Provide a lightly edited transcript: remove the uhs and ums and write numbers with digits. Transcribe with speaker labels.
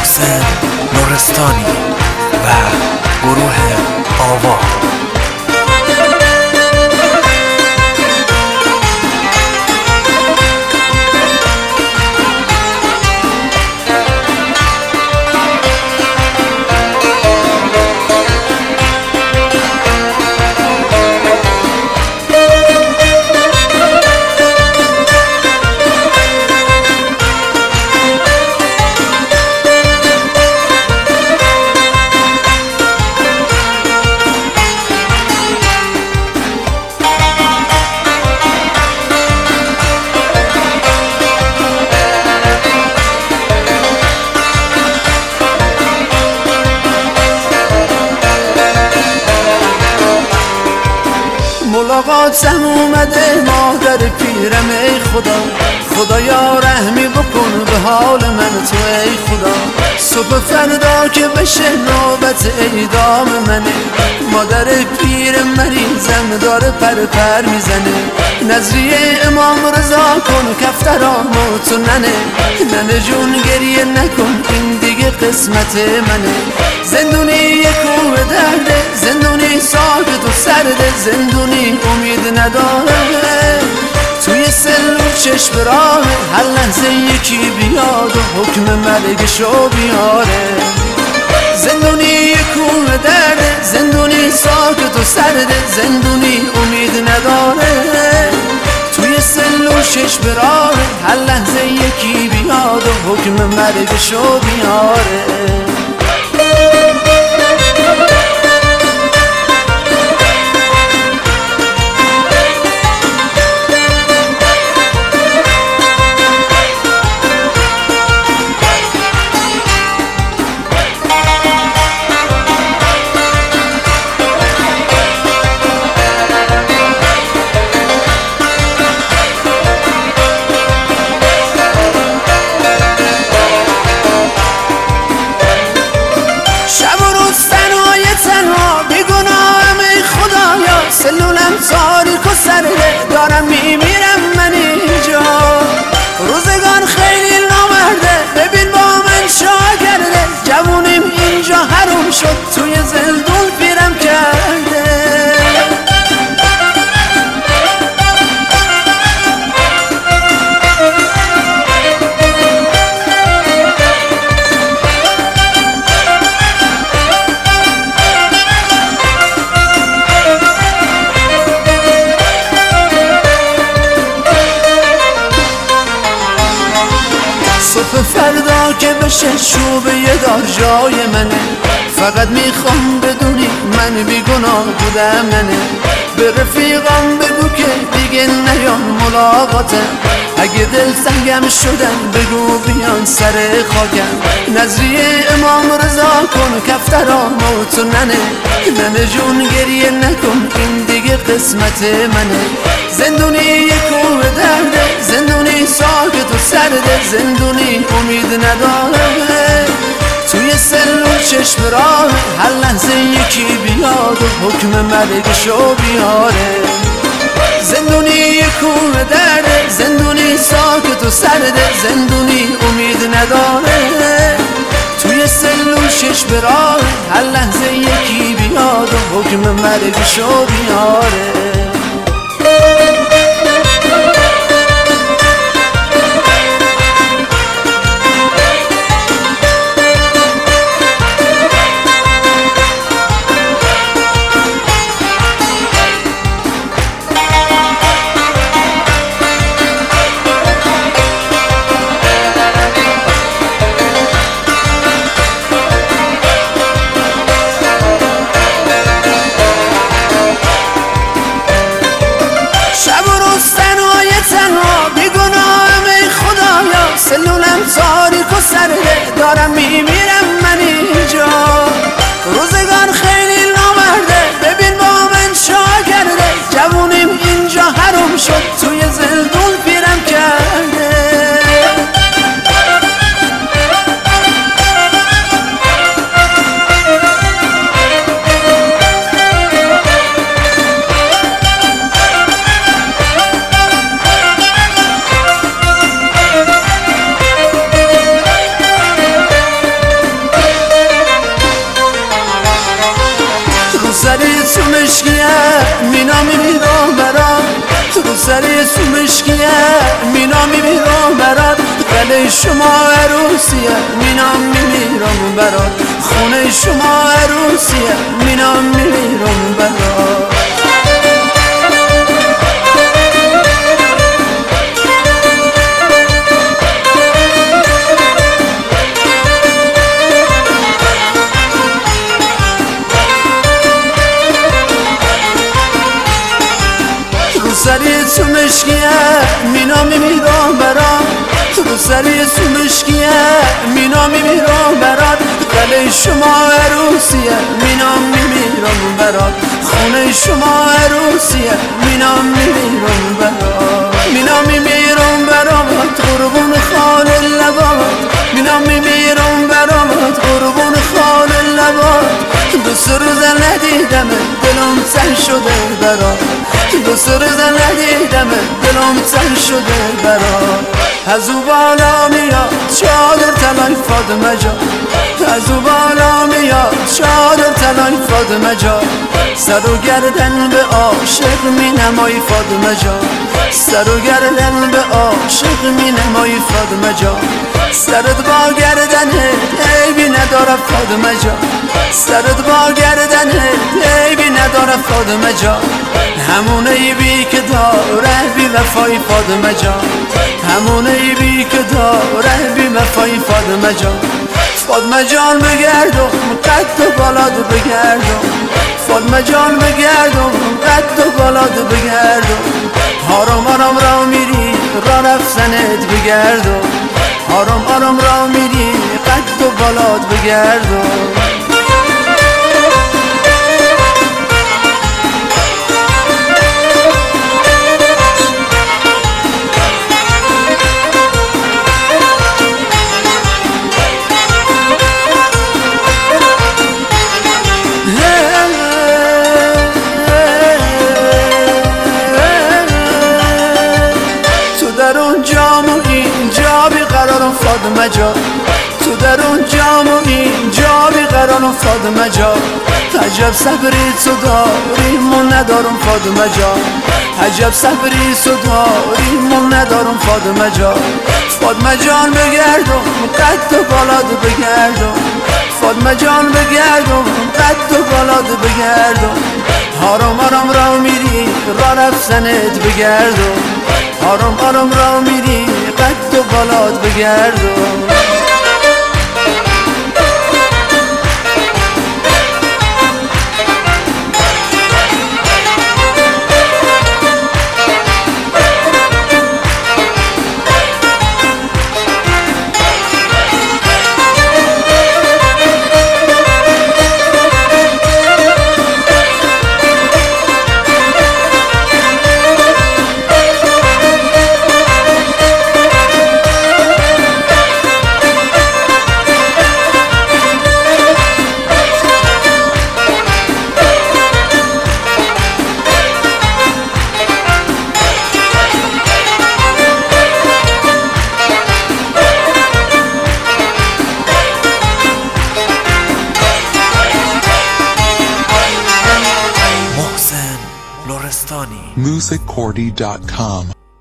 Speaker 1: محسن نورستانی و گروه آوا.
Speaker 2: ملاقاتم اومده مادر پیرم، ای خدا خدایا رحمی بکن به حال من تو، ای خدا صبح فردا که بشه نوبت اعدام منه، مادر پیر مریضم داره پر میزنه، نذریه امام رضا کن کفترامو تو ننه جون گریه نکن این دیگه قسمت منه، زندونی یه کوه درده، زندونی ساکت و سرده، زندونی امید نداره، توی سلول چشم راه هر لحظه یکی بیاد و حکم مرگشو بیاره، زندونی یه کوه درده، زندونی ساکت و سرده، زندونی امید نداره، توی سلول چشم راه هر لحظه یکی بیاد و حکم مرگشو بیاره. تاریک و سرده دارم میمیرم من اینجا، روزگان خیلی نامرده ببین با من چا کرده، جوونیم اینجا حروم شد توی زندون پیرم کرده، فردا که بشه چوب یه دار جای منه، فقط میخوام بدونی من بیگناه بودم ننه، به رفیقام بگو که دیگه نیان ملاقاتم، اگه دل سنگم شدن بگو بیان سر خاکم، نذریه امام رضا کن کفترامو تو ننه جون گریه نکن این دیگه قسمت منه، زندونی یه کوه درده، زندونی ساکت و سرده، زندونی امید نداره، توی سلول چشم راه هر لحظه یکی بیاد و حکم مرگشو بیاره، زندونی یه کوه درده، زندونی ساکت و سرده، زندونی امید نداره، توی سلول چشم راه هر لحظه یکی بیاد و حکم مرگشو بیاره. تاریک و سرده دارم میمیرم من اینجا، روزگان خیلی نامرده ببین با من چا کرده، جوونیم اینجا حروم شد توی زندون پیرم کرده، مینا میمیرم برات رو سری سومشکیه مینا میمیرم برات قله شما عروسیه مینا میمیرم برات خونه شما عروسیه مینا میمیرم برات سری سومشکیه مینا میمیرم برات رو سری سومشکیه مینا میمیرم برات قله شما عروسیه مینا میمیرم برات خونه شما عروسیه مینا میمیرم برات مینا میمیرم برات قربون خال لبات مینا میمیرم برات قربون خال لبات دو روز ندیدم دلم تنگ شده برات دو روز ندیدم دلم تنگ شده برات از او بالا میاد چادر طلای فاطمه جان از او بالا میاد چادر طلای فاطمه جان سر و گردن به عاشق می نمایی فاطمه جان سر و گردن به عاشق می نمایی فاطمه جان سرت با گردنه عیبی نداره فاطمه جان سرت با گردنه عیبی نداره فاطمه جان همون عیبی که داره بی وفای فاطمه جان همون عیبی که داره بی وفای فاطمه جان فاطمه جان بگردم قد و بالاد بگردم فاطمه جان بگردم قد و بالاد بگردم آرام آرام را میری را رفتنت بگردم آرام آرام را میری قد و بالاد بگردم فاطمه جان تو در اون جام و اینجا بیقرارم فاطمه جان عجب صبری تو داری من ندارم فاطمه جان عجب صبری تو داری من ندارم فاطمه جان فاطمه جان بگردم قد و بالاد بگردم فاطمه جان بگردم قد و بالاد بگردم آرام آرام را میری را رفتنت بگردم آرام آرام را میری قد و بالاد بگردم
Speaker 1: لرستانی
Speaker 3: musiccordy.com